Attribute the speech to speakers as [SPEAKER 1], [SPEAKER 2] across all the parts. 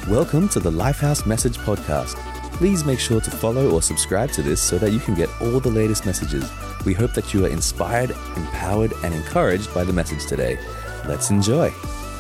[SPEAKER 1] Welcome to the Lifehouse Message Podcast. Please make sure to follow or subscribe to this so that you can get all the latest messages. We hope that you are inspired, empowered, and encouraged by the message today. Let's enjoy.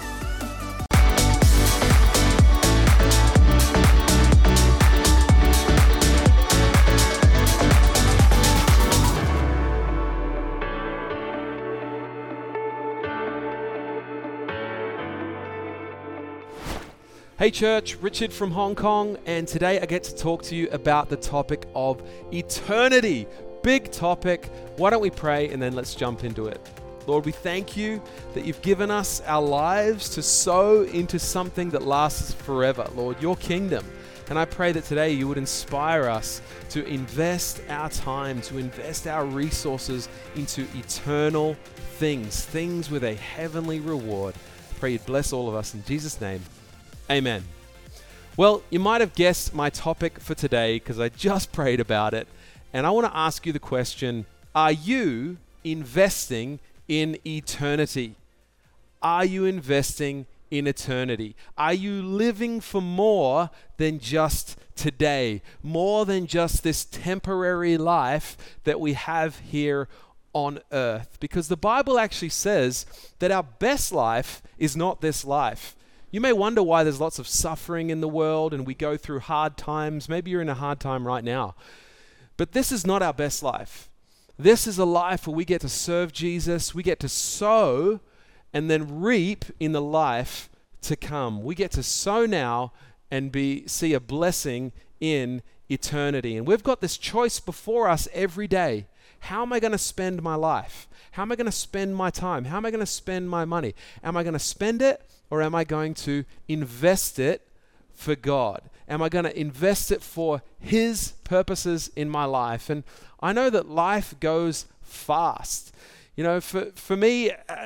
[SPEAKER 2] Hey church, Richard from Hong Kong, and today I get to talk to you about the topic of eternity. Big topic. Why don't we pray and then let's jump into it. Lord, we thank you that you've given us our lives to sow into something that lasts forever. Lord, your kingdom. And I pray that today you would inspire us to invest our time, to invest our resources into eternal things with a heavenly reward. I pray you'd bless all of us in Jesus' name. Amen. Well, you might have guessed my topic for today because I just prayed about it. And I want to ask you the question, are you investing in eternity? Are you investing in eternity? Are you living for more than just today? More than just this temporary life that we have here on earth? Because the Bible actually says that our best life is not this life. You may wonder why there's lots of suffering in the world and we go through hard times. Maybe you're in a hard time right now. But this is not our best life. This is a life where we get to serve Jesus, we get to sow and then reap in the life to come. We get to sow now and see a blessing in eternity. And we've got this choice before us every day. How am I going to spend my life? How am I going to spend my time? How am I going to spend my money? Am I going to spend it? Or am I going to invest it for God? Am I going to invest it for His purposes in my life? And I know that life goes fast. You know, for me,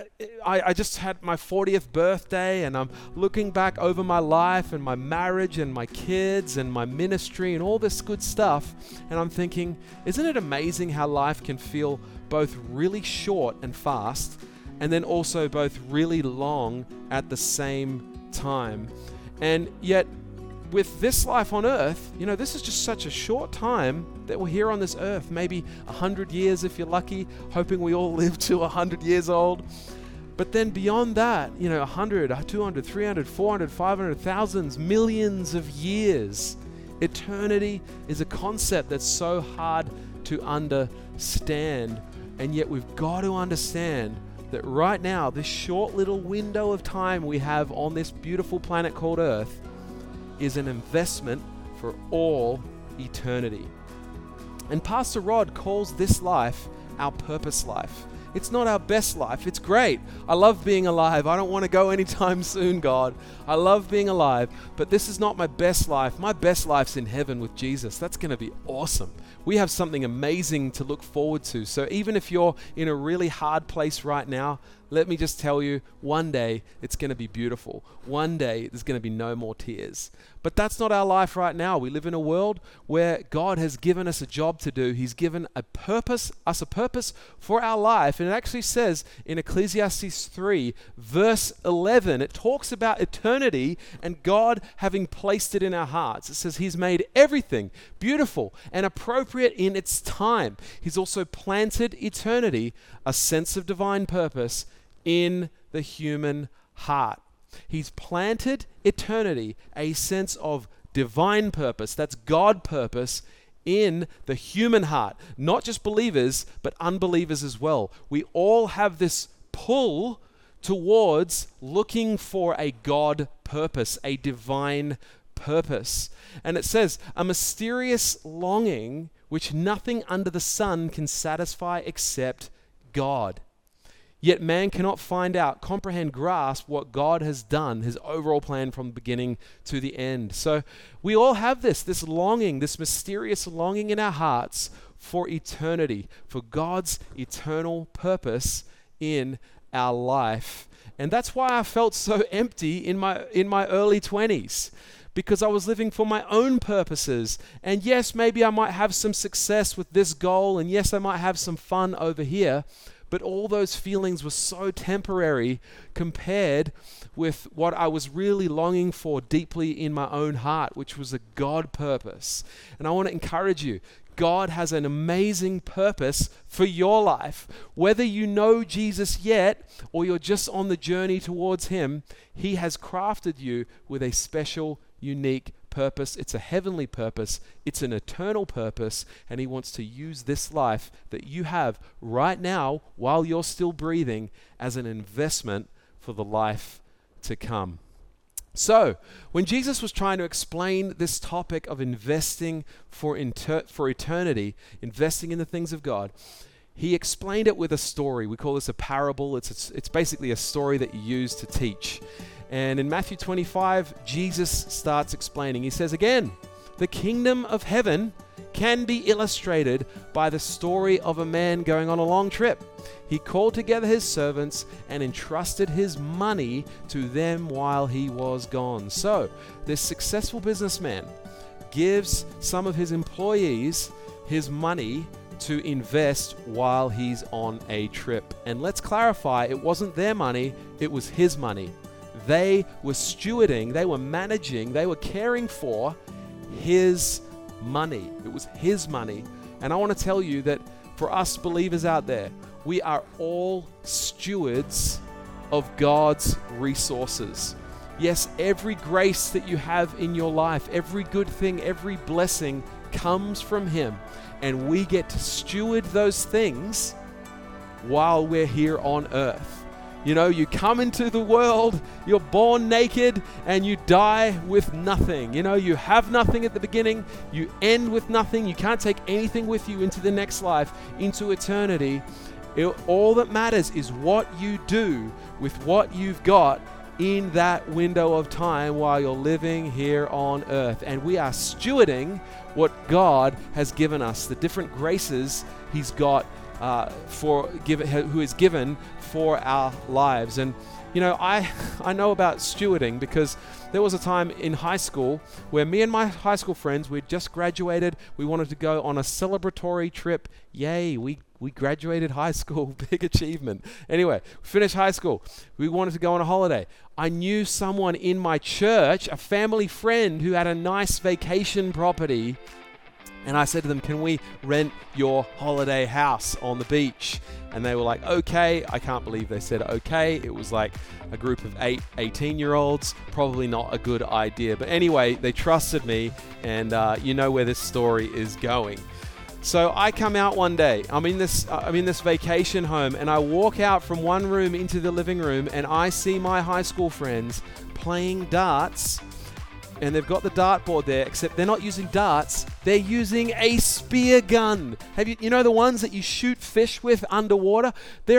[SPEAKER 2] I just had my 40th birthday and I'm looking back over my life and my marriage and my kids and my ministry and all this good stuff. And I'm thinking, isn't it amazing how life can feel both really short and fast and then also both really long at the same time? And yet, with this life on earth, you know, this is just such a short time that we're here on this earth, maybe 100 years if you're lucky, hoping we all live to 100 years old. But then beyond that, you know, 100, 200, 300, 400, 500, thousands, millions of years. Eternity is a concept that's so hard to understand. And yet we've got to understand that right now, this short little window of time we have on this beautiful planet called Earth is an investment for all eternity. And Pastor Rod calls this life our purpose life. It's not our best life. It's great. I love being alive. I don't want to go anytime soon, God. I love being alive, but this is not my best life. My best life's in heaven with Jesus. That's going to be awesome. We have something amazing to look forward to. So even if you're in a really hard place right now, let me just tell you, one day it's going to be beautiful. One day there's going to be no more tears. But that's not our life right now. We live in a world where God has given us a job to do. He's given us a purpose for our life. And it actually says in Ecclesiastes 3, verse 11, it talks about eternity and God having placed it in our hearts. It says He's made everything beautiful and appropriate in its time. He's also planted eternity, a sense of divine purpose, in the human heart. He's planted eternity, a sense of divine purpose, that's God purpose, in the human heart. Not just believers, but unbelievers as well. We all have this pull towards looking for a God purpose, a divine purpose. And it says, a mysterious longing which nothing under the sun can satisfy except God. Yet man cannot find out, comprehend, grasp what God has done, His overall plan from the beginning to the end. So we all have this longing, this mysterious longing in our hearts for eternity, for God's eternal purpose in our life. And that's why I felt so empty in my early 20s. Because I was living for my own purposes. And yes, maybe I might have some success with this goal, and yes, I might have some fun over here. But all those feelings were so temporary compared with what I was really longing for deeply in my own heart, which was a God purpose. And I want to encourage you, God has an amazing purpose for your life. Whether you know Jesus yet or you're just on the journey towards Him, He has crafted you with a special, unique purpose. It's a heavenly purpose. It's an eternal purpose. And He wants to use this life that you have right now while you're still breathing as an investment for the life to come. So, when Jesus was trying to explain this topic of investing for eternity, investing in the things of God, He explained it with a story. We call this a parable. It's basically a story that you use to teach. And in Matthew 25, Jesus starts explaining. He says again, the kingdom of heaven can be illustrated by the story of a man going on a long trip. He called together his servants and entrusted his money to them while he was gone. So, this successful businessman gives some of his employees his money to invest while he's on a trip. And let's clarify, it wasn't their money, it was his money. They were stewarding, they were managing, they were caring for his money. It was his money. And I want to tell you that for us believers out there, we are all stewards of God's resources. Yes, every grace that you have in your life, every good thing, every blessing comes from Him. And we get to steward those things while we're here on earth. You know, you come into the world, you're born naked, and you die with nothing. You know, you have nothing at the beginning, you end with nothing, you can't take anything with you into the next life, into eternity. All that matters is what you do with what you've got in that window of time while you're living here on earth. And we are stewarding what God has given us, the different graces He's got who is given for our lives. And you know, I know about stewarding because there was a time in high school where me and my high school friends, we'd just graduated. We wanted to go on a celebratory trip. Yay, we graduated high school, big achievement. Anyway, finished high school. We wanted to go on a holiday. I knew someone in my church, a family friend who had a nice vacation property. And I said to them, can we rent your holiday house on the beach? And they were like, okay. I can't believe they said okay. It was like a group of 18-year-olds. Probably not a good idea. But anyway, they trusted me, and you know where this story is going. So I come out one day. I'm in this vacation home, and I walk out from one room into the living room, and I see my high school friends playing darts. And they've got the dartboard there, except they're not using darts, they're using a spear gun. You know the ones that you shoot fish with underwater?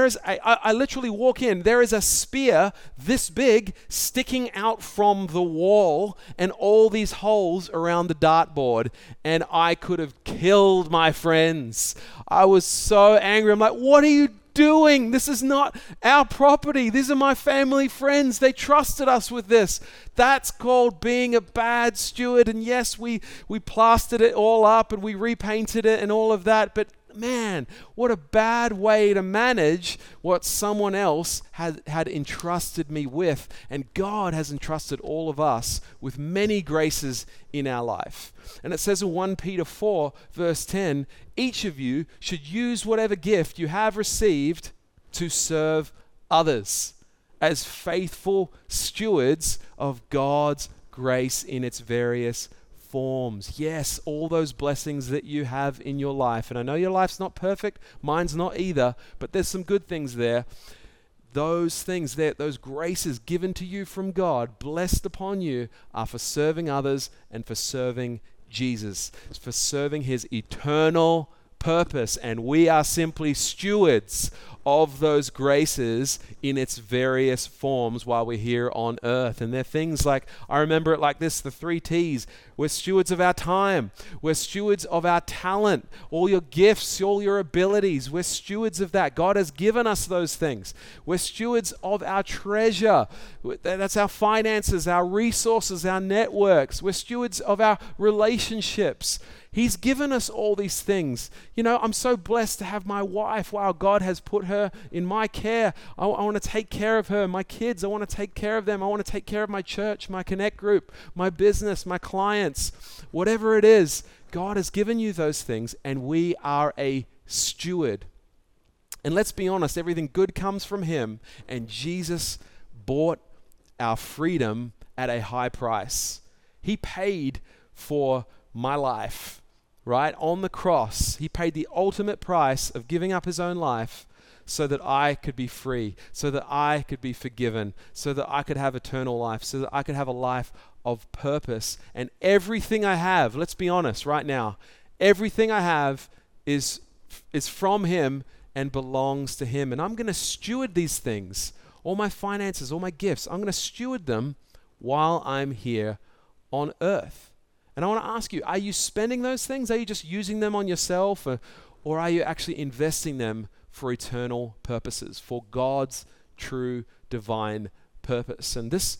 [SPEAKER 2] I literally walk in, there is a spear this big sticking out from the wall and all these holes around the dartboard. And I could have killed my friends. I was so angry. I'm like, what are you doing? This is not our property. These are my family friends. They trusted us with this. That's called being a bad steward. And yes, we plastered it all up and we repainted it and all of that. But man, what a bad way to manage what someone else had entrusted me with. And God has entrusted all of us with many graces in our life. And it says in 1 Peter 4, verse 10, each of you should use whatever gift you have received to serve others as faithful stewards of God's grace in its various forms. Yes, all those blessings that you have in your life. And I know your life's not perfect, mine's not either, but there's some good things there. Those things there, those graces given to you from God, blessed upon you, are for serving others and for serving Jesus. It's for serving His eternal purpose. And we are simply stewards of those graces in its various forms while we're here on earth. And they're things like, I remember it like this, the 3 T's. We're stewards of our time. We're stewards of our talent, all your gifts, all your abilities. We're stewards of that. God has given us those things. We're stewards of our treasure. That's our finances, our resources, our networks. We're stewards of our relationships. He's given us all these things. You know, I'm so blessed to have my wife. Wow, God has put her in my care. I want to take care of her. My kids, I want to take care of them. I want to take care of my church, my connect group, my business, my clients. Whatever it is, God has given you those things, and we are a steward. And let's be honest, everything good comes from Him, and Jesus bought our freedom at a high price. He paid for my life, right? On the cross, He paid the ultimate price of giving up His own life so that I could be free, so that I could be forgiven, so that I could have eternal life, so that I could have a life of purpose. And everything I have, let's be honest right now, everything I have is from Him and belongs to Him. And I'm going to steward these things, all my finances, all my gifts. I'm going to steward them while I'm here on earth. And I want to ask you, are you spending those things? Are you just using them on yourself? Or are you actually investing them for eternal purposes, for God's true divine purpose? And this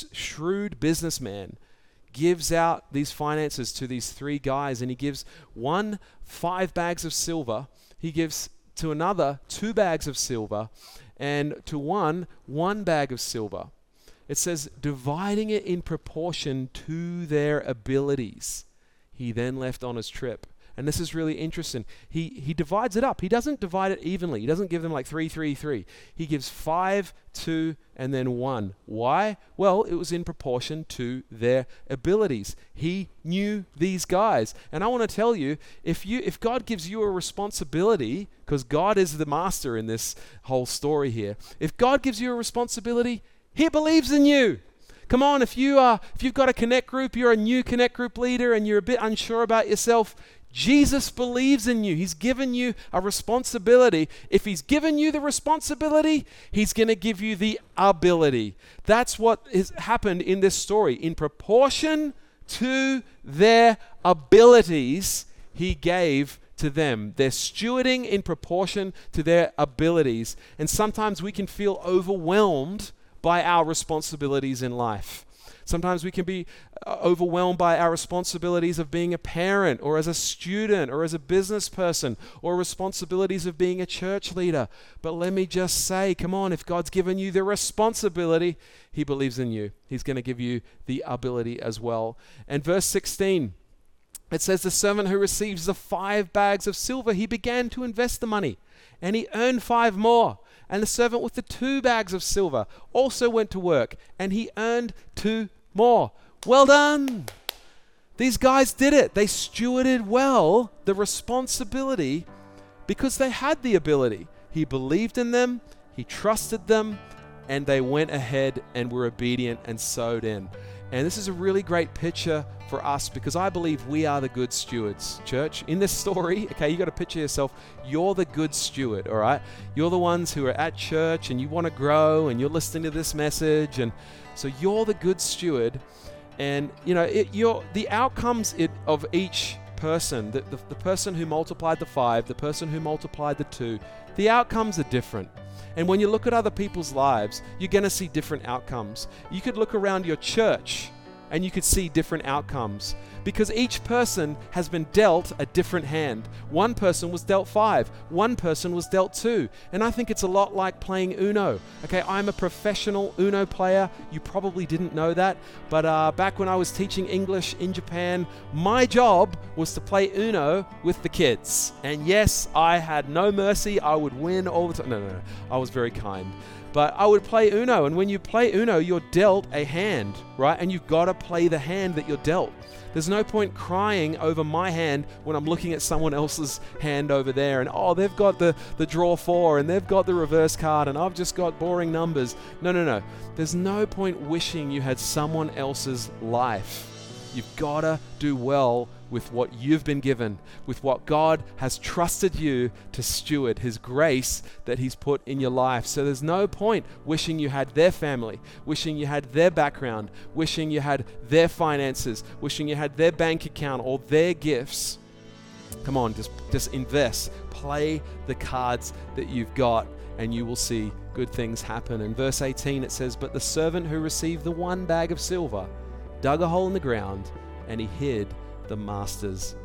[SPEAKER 2] shrewd businessman gives out these finances to these three guys, and he gives one 5 bags of silver, he gives to another 2 bags of silver, and to one bag of silver. It says, dividing it in proportion to their abilities. He then left on his trip. And this is really interesting. He divides it up. He doesn't divide it evenly. He doesn't give them like 3, 3, 3. He gives 5, 2, and then 1. Why? Well, it was in proportion to their abilities. He knew these guys. And I want to tell you, if God gives you a responsibility, because God is the master in this whole story here, if God gives you a responsibility, He believes in you. Come on, if you've got a connect group, you're a new connect group leader and you're a bit unsure about yourself, Jesus believes in you. He's given you a responsibility. If He's given you the responsibility, He's going to give you the ability. That's what has happened in this story. In proportion to their abilities, He gave to them. They're stewarding in proportion to their abilities. And sometimes we can feel overwhelmed by our responsibilities in life. Sometimes we can be overwhelmed by our responsibilities of being a parent, or as a student, or as a business person, or responsibilities of being a church leader. But let me just say, come on, if God's given you the responsibility, He believes in you. He's going to give you the ability as well. And verse 16, it says, the servant who receives the 5 bags of silver, he began to invest the money, and he earned 5 more. And the servant with the 2 bags of silver also went to work, and he earned 2 more. Well done. These guys did it. They stewarded well the responsibility because they had the ability. He believed in them, He trusted them, and they went ahead and were obedient and sowed in. And this is a really great picture for us because I believe we are the good stewards, church. In this story, okay, you got to picture yourself, you're the good steward, all right? You're the ones who are at church and you want to grow and you're listening to this message, and so you're the good steward. And you know, the outcomes of each person, the person who multiplied the 5, the person who multiplied the 2, the outcomes are different. And when you look at other people's lives, you're going to see different outcomes. You could look around your church and you could see different outcomes because each person has been dealt a different hand. One person was dealt 5, one person was dealt 2. And I think it's a lot like playing Uno. Okay, I'm a professional Uno player. You probably didn't know that, but back when I was teaching English in Japan, my job was to play Uno with the kids. And yes, I had no mercy. I would win all the time. No. I was very kind. But I would play Uno, and when you play Uno, you're dealt a hand, right? And you've got to play the hand that you're dealt. There's no point crying over my hand when I'm looking at someone else's hand over there, and they've got the draw 4, and they've got the reverse card, and I've just got boring numbers. No. There's no point wishing you had someone else's life. You've got to do well with what you've been given, with what God has trusted you to steward, His grace that He's put in your life. So there's no point wishing you had their family, wishing you had their background, wishing you had their finances, wishing you had their bank account or their gifts. Come on, just invest. Play the cards that you've got and you will see good things happen. In verse 18 it says, but the servant who received the 1 bag of silver dug a hole in the ground and he hid the master's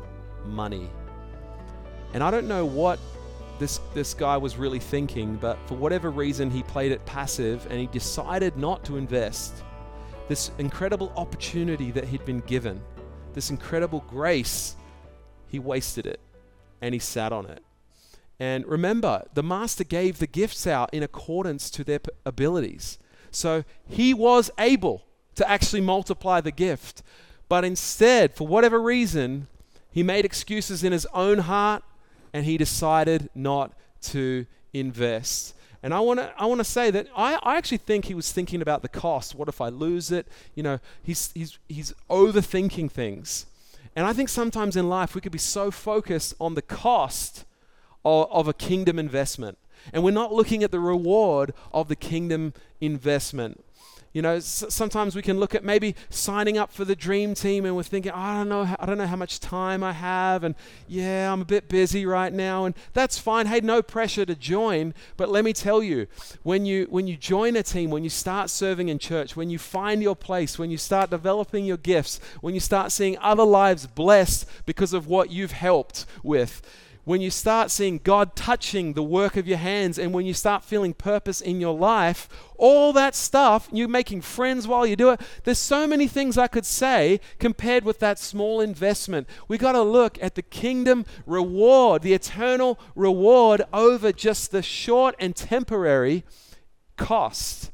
[SPEAKER 2] money. And I don't know what this guy was really thinking, but for whatever reason, he played it passive and he decided not to invest. This incredible opportunity that he'd been given, this incredible grace, he wasted it and he sat on it. And remember, the master gave the gifts out in accordance to their abilities. So he was able to actually multiply the gift. But instead, for whatever reason, he made excuses in his own heart and he decided not to invest. And I want to say that I actually think he was thinking about the cost. What if I lose it? You know, he's overthinking things. And I think sometimes in life we could be so focused on the cost of a kingdom investment, and we're not looking at the reward of the kingdom investment. You know, sometimes we can look at maybe signing up for the dream team and we're thinking, I don't know how much time I have, and yeah, I'm a bit busy right now, and that's fine. Hey, no pressure to join, but let me tell you, when you join a team, when you start serving in church, when you find your place, when you start developing your gifts, when you start seeing other lives blessed because of what you've helped with, when you start seeing God touching the work of your hands, and when you start feeling purpose in your life, all that stuff, you're making friends while you do it. There's so many things I could say compared with that small investment. We got to look at the kingdom reward, the eternal reward over just the short and temporary cost.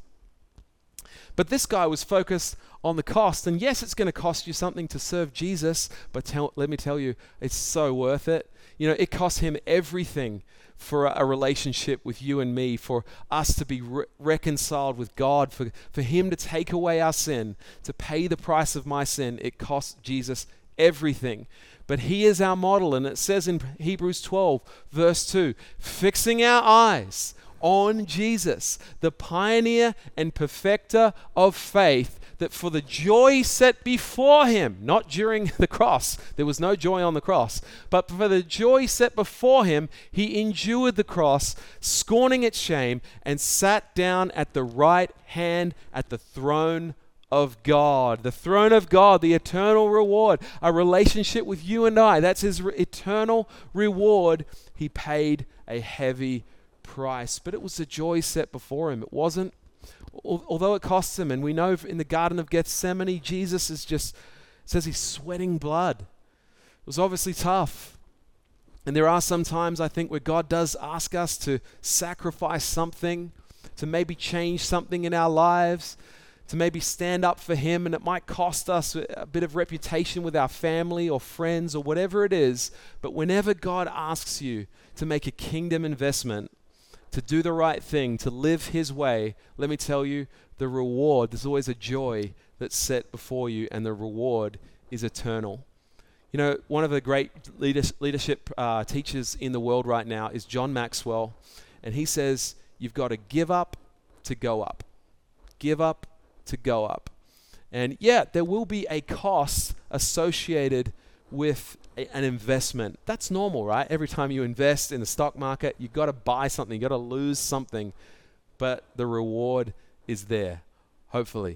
[SPEAKER 2] But this guy was focused on the cost. And yes, it's going to cost you something to serve Jesus, but let me tell you, it's so worth it. You know, it cost him everything for a relationship with you and me, for us to be reconciled with God, for him to take away our sin, to pay the price of my sin. It cost Jesus everything. But he is our model, and it says in Hebrews 12, verse 2, fixing our eyes on Jesus, the pioneer and perfecter of faith, that for the joy set before him, not during the cross, there was no joy on the cross, but for the joy set before him, he endured the cross, scorning its shame, and sat down at the right hand at the throne of God. The throne of God, the eternal reward, a relationship with you and I. That's his eternal reward. He paid a heavy price, but it was the joy set before him. It wasn't, although it costs him, and we know in the Garden of Gethsemane, Jesus says he's sweating blood. It was obviously tough. And there are some times, I think, where God does ask us to sacrifice something, to maybe change something in our lives, to maybe stand up for him, and it might cost us a bit of reputation with our family or friends or whatever it is. But whenever God asks you to make a kingdom investment, to do the right thing, to live his way, let me tell you, the reward, there's always a joy that's set before you, and the reward is eternal. You know, one of the great leadership teachers in the world right now is John Maxwell, and he says, you've got to give up to go up. Give up to go up. And yeah, there will be a cost associated with an investment. That's normal, right? Every time you invest in the stock market, you've got to buy something, you've got to lose something, but the reward is there, hopefully.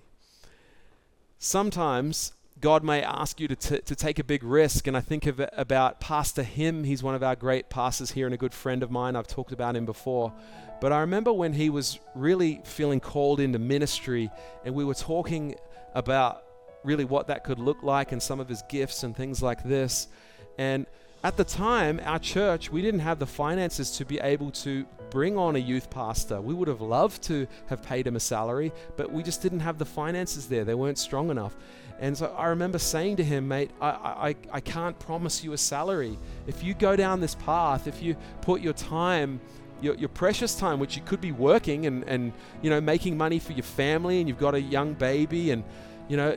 [SPEAKER 2] Sometimes God may ask you to take a big risk, and I think about Pastor Him. He's one of our great pastors here and a good friend of mine. I've talked about him before. But I remember when he was really feeling called into ministry, and we were talking about really what that could look like and some of his gifts and things like this. And at the time, our church, we didn't have the finances to be able to bring on a youth pastor. We would have loved to have paid him a salary, but we just didn't have the finances there. They weren't strong enough. And so I remember saying to him, mate, I can't promise you a salary. If you go down this path, if you put your time, your precious time, which you could be working and you know, making money for your family, and you've got a young baby, and you know,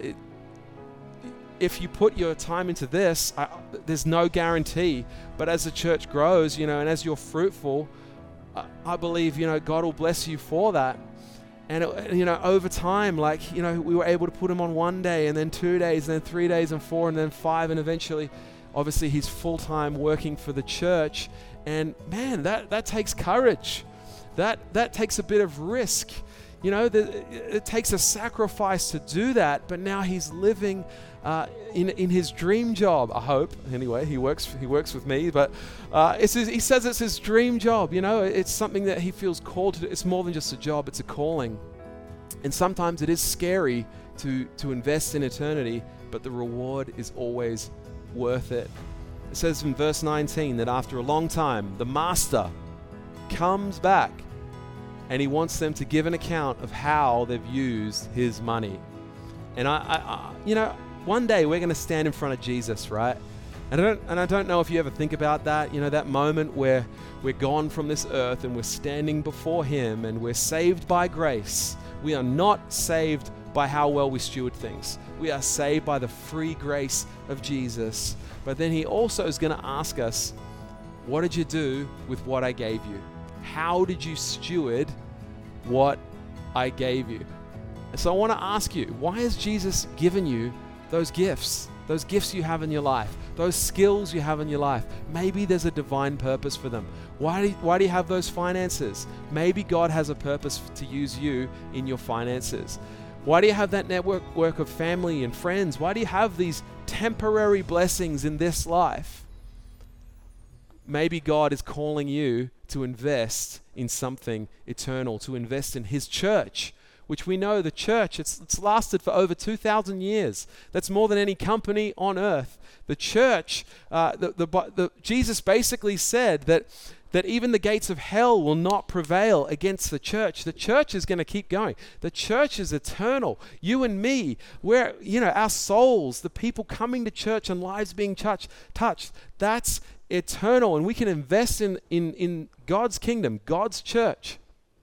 [SPEAKER 2] if you put your time into this, there's no guarantee. But as the church grows, you know, and as you're fruitful, I believe, you know, God will bless you for that. And, you know, over time, like, you know, we were able to put him on 1 day, and then 2 days, and then 3 days, and 4, and then 5, and eventually, obviously, he's full-time working for the church. And man, that takes courage. That takes a bit of risk. it takes a sacrifice to do that, but now he's living in his dream job, I hope. Anyway, he works with me, but he says it's his dream job. It's something that he feels called to do. It's more than just a job, it's a calling. And sometimes it is scary to invest in eternity, but the reward is always worth it. It says in verse 19 that after a long time, the master comes back and he wants them to give an account of how they've used his money. And one day we're going to stand in front of Jesus, right? And I don't know if you ever think about that, that moment where we're gone from this earth and we're standing before him and we're saved by grace. We are not saved by how well we steward things. We are saved by the free grace of Jesus. But then he also is going to ask us, what did you do with what I gave you? How did you steward what I gave you? So I want to ask you, why has Jesus given you those gifts you have in your life, those skills you have in your life? Maybe there's a divine purpose for them. Why do you have those finances? Maybe God has a purpose to use you in your finances. Why do you have that network of family and friends? Why do you have these temporary blessings in this life? Maybe God is calling you to invest in something eternal, to invest in his church, which we know the church, it's lasted for over 2,000 years. That's more than any company on earth. The church, Jesus basically said that even the gates of hell will not prevail against the church. The church is going to keep going. The church is eternal. You and me, our souls, the people coming to church and lives being touched, that's eternal. And we can invest in God's kingdom, God's church.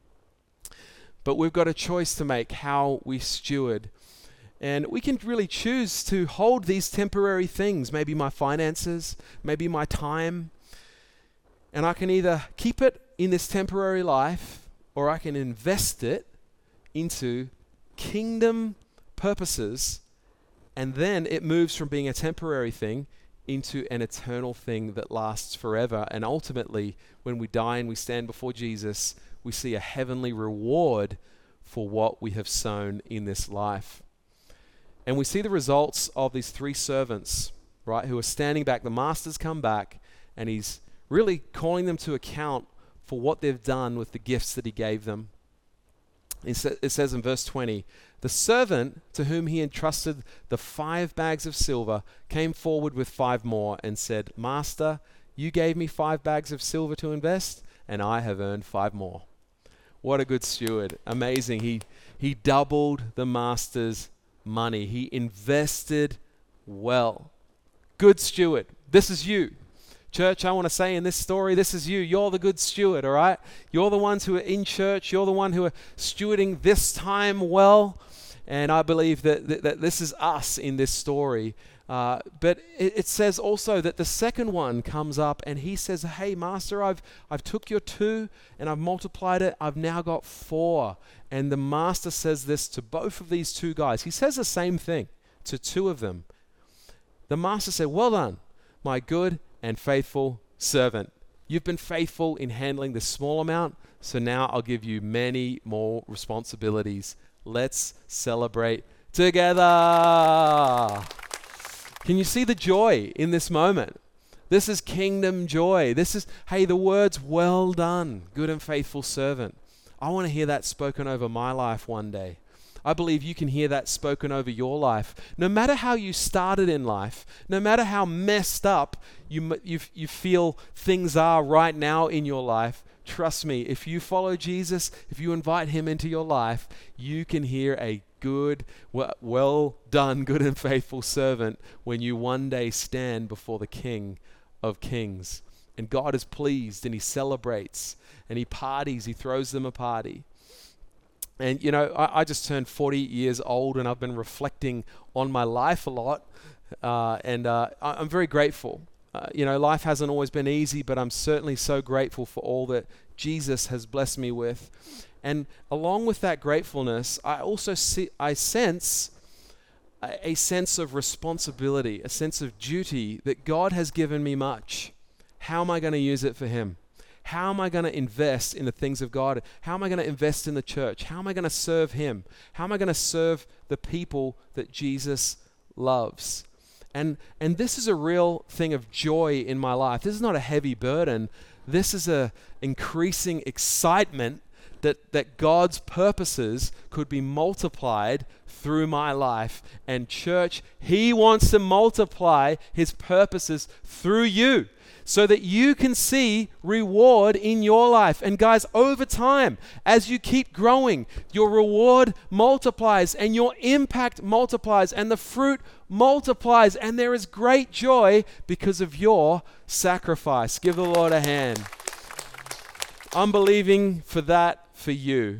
[SPEAKER 2] But we've got a choice to make how we steward. And we can really choose to hold these temporary things, maybe my finances, maybe my time. And I can either keep it in this temporary life, or I can invest it into kingdom purposes, and then it moves from being a temporary thing into an eternal thing that lasts forever. And ultimately, when we die and we stand before Jesus, we see a heavenly reward for what we have sown in this life. And we see the results of these three servants, right, who are standing back. The master's come back, and he's really calling them to account for what they've done with the gifts that he gave them. It says in verse 20, the servant to whom he entrusted the 5 bags of silver came forward with 5 more and said, Master, you gave me 5 bags of silver to invest, and I have earned 5 more. What a good steward. Amazing. He doubled the master's money. He invested well. Good steward. This is you. Church, I want to say in this story, this is you. You're the good steward, all right? You're the ones who are in church. You're the one who are stewarding this time well. And I believe that this is us in this story. But it says also that the second one comes up and he says, hey, master, I've took your 2 and I've multiplied it. I've now got 4. And the master says this to both of these 2 guys. He says the same thing to 2 of them. The master said, well done, my good and faithful servant. You've been faithful in handling this small amount, so now I'll give you many more responsibilities. Let's celebrate together. Can you see the joy in this moment? This is kingdom joy. This is, hey, the words, well done, good and faithful servant. I want to hear that spoken over my life one day. I believe you can hear that spoken over your life. No matter how you started in life, no matter how messed up you feel things are right now in your life, trust me, if you follow Jesus, if you invite him into your life, you can hear a good, well done, good and faithful servant when you one day stand before the King of Kings. And God is pleased and he celebrates and he parties, he throws them a party. And, I just turned 40 years old and I've been reflecting on my life a lot. And I'm very grateful. Life hasn't always been easy, but I'm certainly so grateful for all that Jesus has blessed me with. And along with that gratefulness, I sense a sense of responsibility, a sense of duty that God has given me much. How am I going to use it for him? How am I going to invest in the things of God? How am I going to invest in the church? How am I going to serve him? How am I going to serve the people that Jesus loves? And this is a real thing of joy in my life. This is not a heavy burden. This is a increasing excitement that God's purposes could be multiplied through my life. And church, he wants to multiply his purposes through you so that you can see reward in your life. And guys, over time, as you keep growing, your reward multiplies and your impact multiplies and the fruit multiplies, and there is great joy because of your sacrifice. Give the Lord a hand. I'm believing for that for you.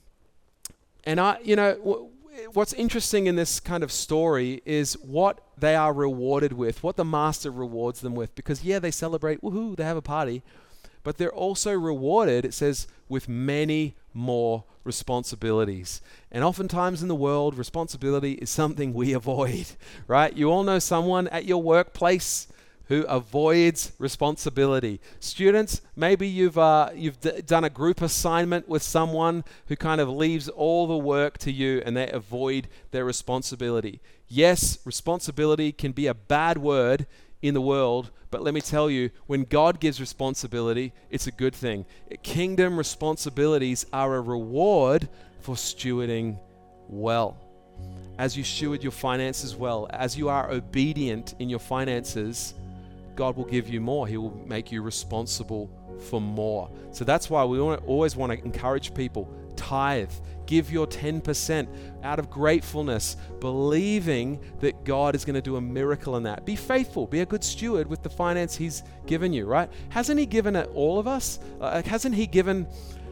[SPEAKER 2] And what's interesting in this kind of story is what they are rewarded with, what the master rewards them with. Because they celebrate, woohoo, they have a party, but they're also rewarded, it says, with many more responsibilities. And oftentimes in the world, responsibility is something we avoid, right? You all know someone at your workplace who avoids responsibility. Students, maybe you've done a group assignment with someone who kind of leaves all the work to you and they avoid their responsibility. Yes, responsibility can be a bad word in the world, but let me tell you, when God gives responsibility, it's a good thing. Kingdom responsibilities are a reward for stewarding well. As you steward your finances well, as you are obedient in your finances, God will give you more. He will make you responsible for more. So that's why we always want to encourage people, tithe, give your 10% out of gratefulness, believing that God is going to do a miracle in that. Be faithful, be a good steward with the finance he's given you, right? Hasn't he given it all of us? Hasn't he given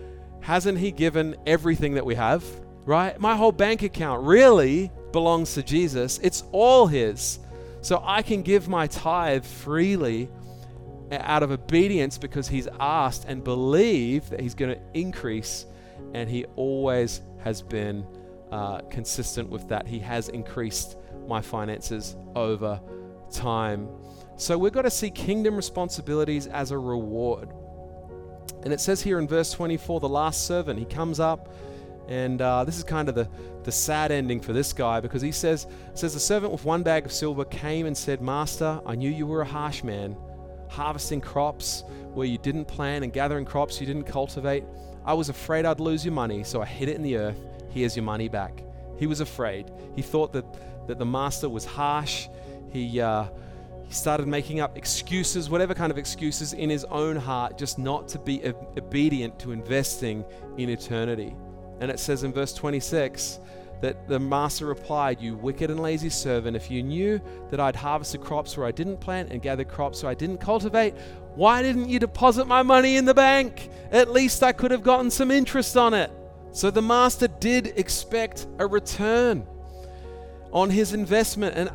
[SPEAKER 2] everything that we have, right? My whole bank account really belongs to Jesus. It's all his. So I can give my tithe freely out of obedience because he's asked, and believe that he's going to increase, and he always has been consistent with that. He has increased my finances over time. So we've got to see kingdom responsibilities as a reward. And it says here in verse 24, the last servant, he comes up, and this is kind of the sad ending for this guy, because he says, the servant with one bag of silver came and said, Master, I knew you were a harsh man, harvesting crops where you didn't plant and gathering crops you didn't cultivate. I was afraid I'd lose your money, so I hid it in the earth. Here's your money back. He was afraid. He thought that the master was harsh. He started making up excuses, whatever kind of excuses in his own heart, just not to be obedient to investing in eternity. And it says in verse 26 that the master replied, You wicked and lazy servant, if you knew that I'd harvested crops where I didn't plant and gathered crops where I didn't cultivate, why didn't you deposit my money in the bank? At least I could have gotten some interest on it. So the master did expect a return on his investment, an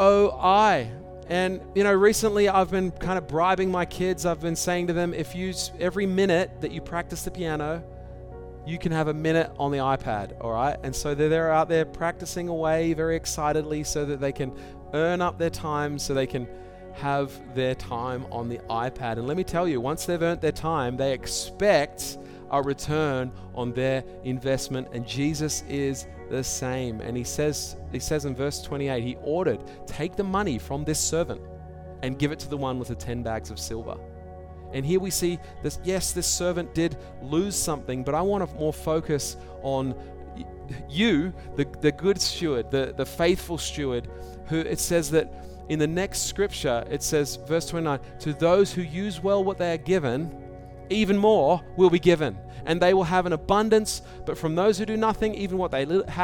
[SPEAKER 2] ROI. And, recently I've been kind of bribing my kids. I've been saying to them, every minute that you practice the piano, you can have a minute on the iPad, all right? And so they're out there practicing away very excitedly so that they can earn up their time, so they can have their time on the iPad. And let me tell you, once they've earned their time, they expect a return on their investment. And Jesus is the same. And he says in verse 28, he ordered, take the money from this servant and give it to the one with the 10 bags of silver. And here we see this, yes, this servant did lose something, but I want to more focus on you, the good steward, the faithful steward, who it says that in the next scripture, it says, verse 29, to those who use well what they are given, even more will be given, and they will have an abundance. But from those who do nothing, even what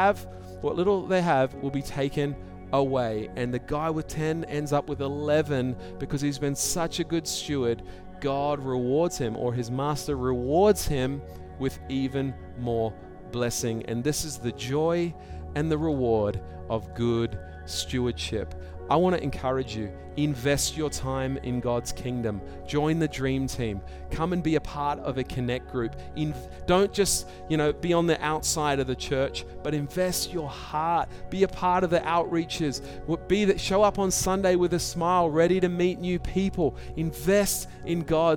[SPEAKER 2] little they have will be taken away. And the guy with 10 ends up with 11 because he's been such a good steward. God rewards him, or his master rewards him with even more blessing. And this is the joy and the reward of good stewardship. I want to encourage you, invest your time in God's kingdom. Join the dream team. Come and be a part of a connect group. Don't just, be on the outside of the church, but invest your heart. Be a part of the outreaches. Show up on Sunday with a smile, ready to meet new people. Invest in God's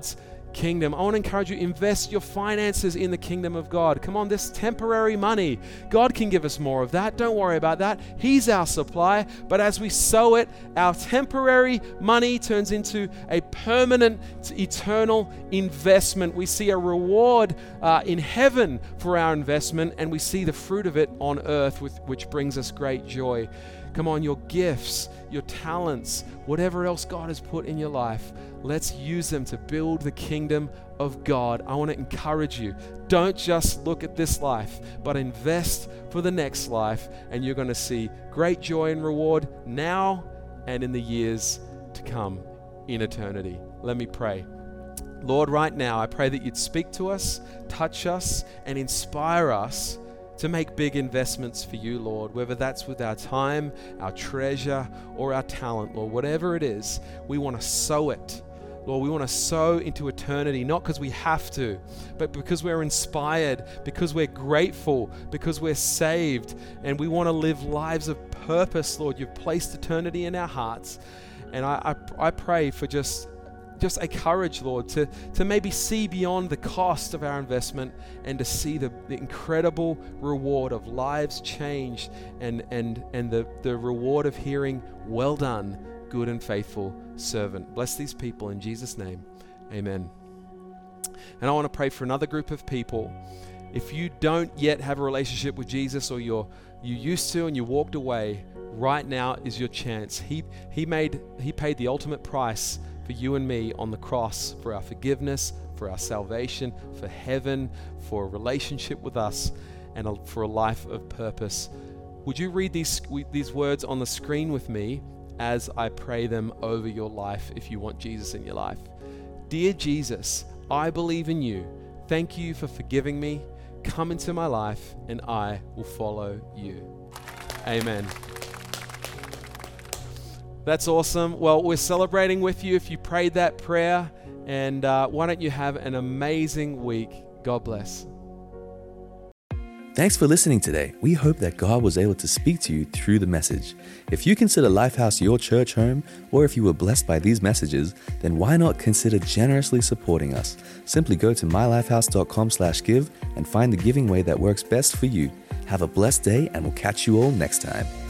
[SPEAKER 2] kingdom. I want to encourage you, invest your finances in the kingdom of God. Come on, this temporary money, God can give us more of that. Don't worry about that. He's our supply. But as we sow it, our temporary money turns into a permanent, eternal investment. We see a reward in heaven for our investment, and we see the fruit of it on earth, which brings us great joy. Come on, your gifts, your talents, whatever else God has put in your life, let's use them to build the kingdom of God. I want to encourage you. Don't just look at this life, but invest for the next life, and you're going to see great joy and reward now and in the years to come in eternity. Let me pray. Lord, right now, I pray that you'd speak to us, touch us, and inspire us to make big investments for you, Lord, whether that's with our time, our treasure, or our talent, Lord, whatever it is, we want to sow it. Lord, we want to sow into eternity, not because we have to, but because we're inspired, because we're grateful, because we're saved, and we want to live lives of purpose, Lord. You've placed eternity in our hearts, and I pray for just a courage, Lord, to maybe see beyond the cost of our investment and to see the incredible reward of lives changed and the reward of hearing, well done, good and faithful servant. Bless these people in Jesus' name. Amen. And I want to pray for another group of people. If you don't yet have a relationship with Jesus, or you used to and you walked away, right now is your chance. He paid the ultimate price for you and me on the cross, for our forgiveness, for our salvation, for heaven, for a relationship with us, and for a life of purpose. Would you read these words on the screen with me as I pray them over your life if you want Jesus in your life? Dear Jesus, I believe in you. Thank you for forgiving me. Come into my life and I will follow you. Amen. That's awesome. Well, we're celebrating with you if you prayed that prayer, and why don't you have an amazing week. God bless.
[SPEAKER 1] Thanks for listening today. We hope that God was able to speak to you through the message. If you consider Lifehouse your church home, or if you were blessed by these messages, then why not consider generously supporting us? Simply go to mylifehouse.com/give and find the giving way that works best for you. Have a blessed day, and we'll catch you all next time.